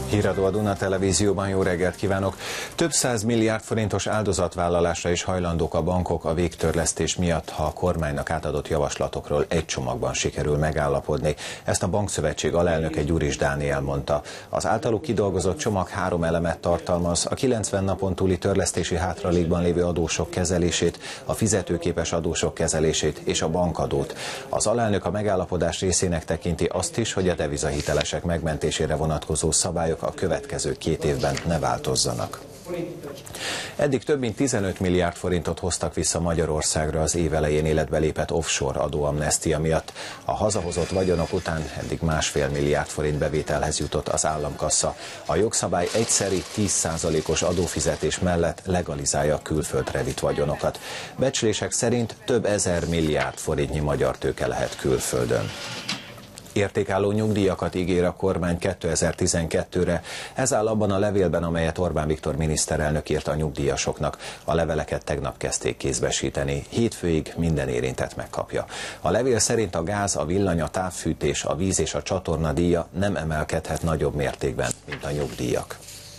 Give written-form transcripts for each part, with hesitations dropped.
Híradó a Duna Televízióban, jó reggelt kívánok! Több 100 milliárd forintos áldozatvállalásra is hajlandók a bankok a végtörlesztés miatt, ha a kormánynak átadott javaslatokról egy csomagban sikerül megállapodni. Ezt a Bankszövetség alelnöke Gyuris Dániel mondta. Az általuk kidolgozott csomag 3 elemet tartalmaz: a 90 napon túli törlesztési hátralékban lévő adósok kezelését, a fizetőképes adósok kezelését és a bankadót. Az alelnök a megállapodás részének tekinti azt is, hogy a devizahitelesek megmentésére vonatkozó szabályok a következő 2 évben ne változzanak. Eddig több mint 15 milliárd forintot hoztak vissza Magyarországra az év elején életbe lépett offshore adóamnesztia miatt. A hazahozott vagyonok után eddig 1,5 milliárd forint bevételhez jutott az államkassa. A jogszabály egyszeri 10%-os adófizetés mellett legalizálja a külföldre vitt vagyonokat. Becslések szerint több ezer milliárd forintnyi magyar tőke lehet külföldön. Értékálló nyugdíjakat ígér a kormány 2012-re. Ez áll abban a levélben, amelyet Orbán Viktor miniszterelnök írt a nyugdíjasoknak. A leveleket tegnap kezdték kézbesíteni. Hétfőig minden érintett megkapja. A levél szerint a gáz, a villany, a távfűtés, a víz és a csatorna díja nem emelkedhet nagyobb mértékben, mint a nyugdíjak.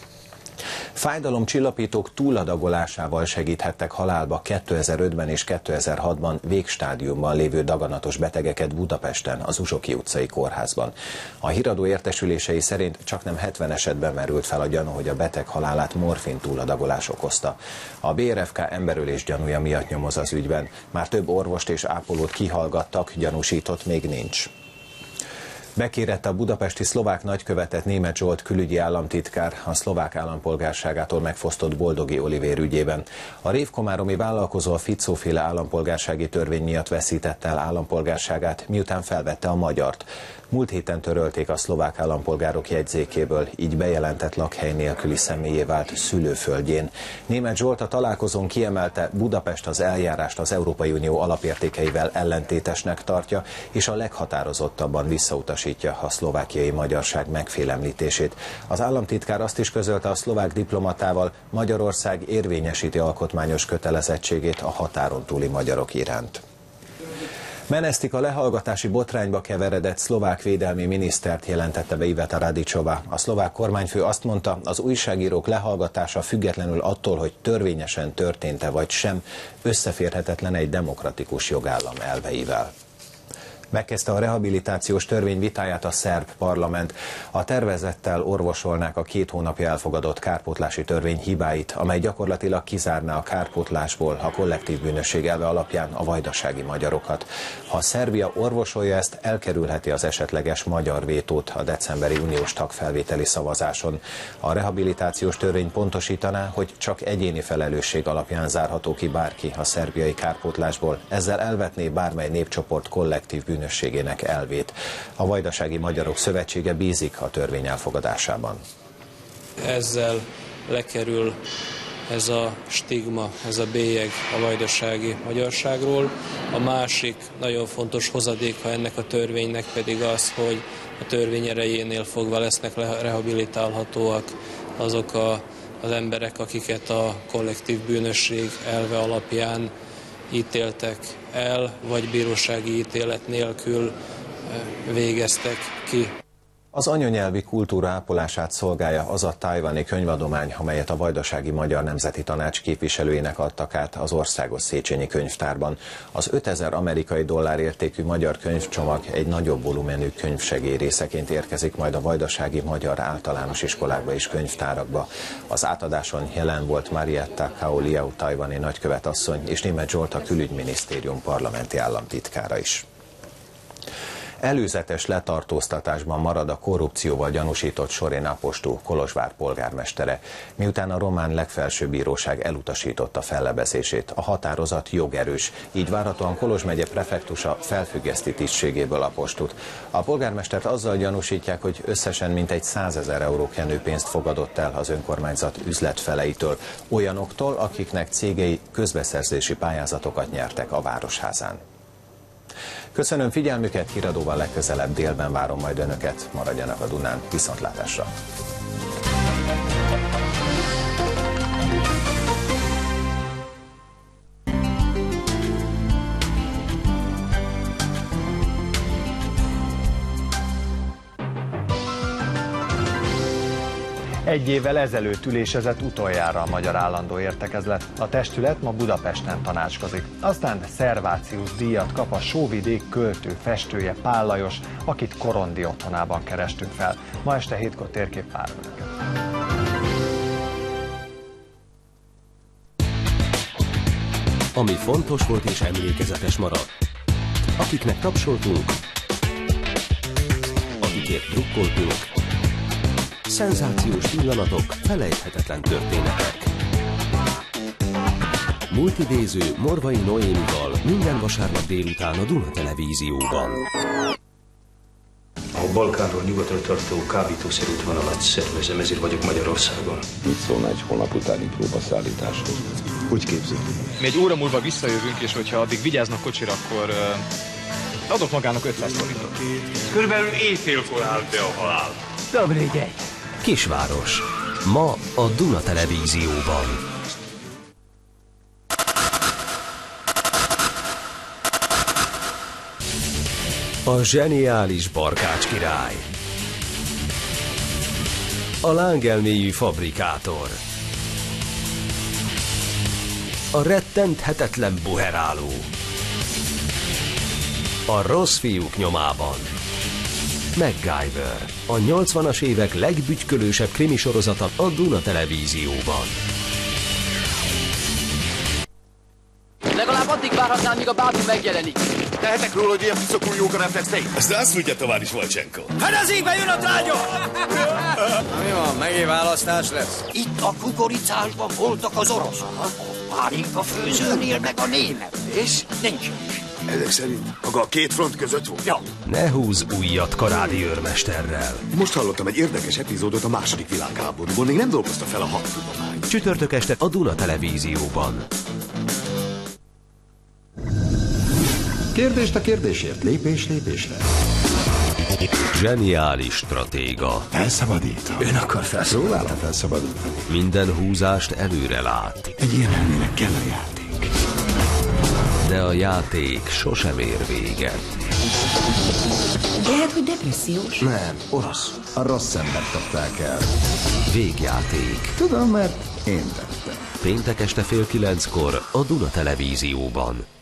Fájdalomcsillapítók túladagolásával segíthettek halálba 2005-ben és 2006-ban végstádiumban lévő daganatos betegeket Budapesten, az Uzsoki utcai kórházban. A híradó értesülései szerint csaknem 70 esetben merült fel a gyanú, hogy a beteg halálát morfin túladagolás okozta. A BRFK emberölés gyanúja miatt nyomoz az ügyben. Már több orvost és ápolót kihallgattak, gyanúsított még nincs. Bekérette a budapesti szlovák nagykövetet Németh Zsolt külügyi államtitkár a szlovák állampolgárságától megfosztott Boldogi Olivér ügyében. A révkomáromi vállalkozó a Fico-féle állampolgársági törvény miatt veszítette el állampolgárságát, miután felvette a magyart. Múlt héten törölték a szlovák állampolgárok jegyzékéből, így bejelentett lakhely nélküli személyé vált szülőföldjén. Németh Zsolt a találkozón kiemelte, Budapest az eljárást az Európai Unió alapértékeivel ellentétesnek tartja, és a leghatározottabban visszautasítja a szlovákiai magyarság megfélemlítését. Az államtitkár azt is közölte a szlovák diplomatával, Magyarország érvényesíti alkotmányos kötelezettségét a határon túli magyarok iránt. Menesztik a lehallgatási botrányba keveredett szlovák védelmi minisztert, jelentette be Iveta Radičová. A szlovák kormányfő azt mondta, az újságírók lehallgatása függetlenül attól, hogy törvényesen történt-e vagy sem, összeférhetetlen egy demokratikus jogállam elveivel. Megkezdte a rehabilitációs törvény vitáját a szerb parlament. A tervezettel orvosolnák a 2 hónapja elfogadott kárpótlási törvény hibáit, amely gyakorlatilag kizárná a kárpótlásból a kollektív bűnösség elve alapján a vajdasági magyarokat. Ha Szerbia orvosolja ezt, elkerülheti az esetleges magyar vétót a decemberi uniós tagfelvételi szavazáson. A rehabilitációs törvény pontosítaná, hogy csak egyéni felelősség alapján zárható ki bárki a szerbiai kárpótlásból, ezzel elvetné bármely népcsoport kollektív bűnösségének elvét. A Vajdasági Magyarok Szövetsége bízik a törvény elfogadásában. Ezzel lekerül ez a stigma, ez a bélyeg a vajdasági magyarságról. A másik nagyon fontos hozadéka ennek a törvénynek pedig az, hogy a törvény erejénél fogva lesznek rehabilitálhatóak azok az emberek, akiket a kollektív bűnösség elve alapján ítéltek el, vagy bírósági ítélet nélkül végeztek ki. Az anyanyelvi kultúra ápolását szolgálja az a tajvani könyvadomány, amelyet a Vajdasági Magyar Nemzeti Tanács képviselőinek adtak át az Országos Széchenyi Könyvtárban. Az 5000 amerikai dollár értékű magyar könyvcsomag egy nagyobb volumenű könyvsegély részeként érkezik majd a vajdasági magyar általános iskolákba és könyvtárakba. Az átadáson jelen volt Marietta Kaoliau tajvani nagykövetasszony és Németh Zsolt a külügyminisztérium parlamenti államtitkára is. Előzetes letartóztatásban marad a korrupcióval gyanúsított Sorin Apostu, Kolozsvár polgármestere, miután a román legfelsőbb bíróság elutasította fellebezését. A határozat jogerős, így várhatóan Kolozs megye prefektusa felfüggeszti tisztségéből Apostut. A polgármestert azzal gyanúsítják, hogy összesen mintegy 100 000 euró kenőpénzt fogadott el az önkormányzat üzletfeleitől, olyanoktól, akiknek cégei közbeszerzési pályázatokat nyertek a Városházán. Köszönöm figyelmüket, híradóval legközelebb délben várom majd önöket, maradjanak a Dunán, viszontlátásra! Egy évvel ezelőtt ülésezett utoljára a Magyar Állandó Értekezlet. A testület ma Budapesten tanácskozik. Aztán szervációs díjat kap a Sóvidék költő, festője Pál Lajos, akit Korondi otthonában kerestünk fel. Ma este 7-kor térkép vár önöket. Ami fontos volt és emlékezetes maradt. Akiknek tapsoltunk, akikért drukkoltunk, szenzációs pillanatok, felejthetetlen történetek. Multidéző Morvai Noémival minden vasárnap délután a Duna Televízióban. A Balkánról nyugatra tartó kábítószer útvonalat szervezem, ezért vagyok Magyarországon. Mit szólna egy holnap utáni próbaszállításhoz? Úgy képzeljük. Mi egy óra múlva visszajövünk, és hogyha addig vigyáznak kocsira, akkor adok magának 500 forintot. Körülbelül éjfélkor áll be a halál. Dobrégy. Kisváros. Ma a Duna Televízióban. A zseniális Barkács király. A lángelméjű fabrikátor. A rettenthetetlen buheráló. A rossz fiúk nyomában. MacGyver. A 80-as évek legbügykölősebb krimisorozata a Duna Televízióban. Legalább addig várhatnál, míg a bábú megjelenik. Tehetek róla, hogy ilyen piszokul jók a reflexei? Ezt azt mondja tovább is Volcsenko. Hát az ígbe jön a trágya! Na mi van, megint választás lesz? Itt a kukoricásban voltak az oroszok. A pálinka főzőnél meg a német. És nincs. Ezek szerint maga a két front között volt? Ja. Ne húzz újat Karádi őrmesterrel. Most hallottam egy érdekes epizódot a második világháborúból. Még nem dolgozta fel a hadtudomány. Csütörtök este a Duna Televízióban. Kérdést a kérdésért, lépés lépésre. Zseniális stratéga. Felszabadít. Ön akar felszólalni? Próbálta felszabadítani. Minden húzást előre lát. Egy ilyen elmének kell a játék. De a játék sosem ér véget. Lehet, hogy depressziós. Nem, orosz. A rossz embert kapták el. Végjáték. Tudom, mert én tettem. Péntek este 8:30 a Duna Televízióban.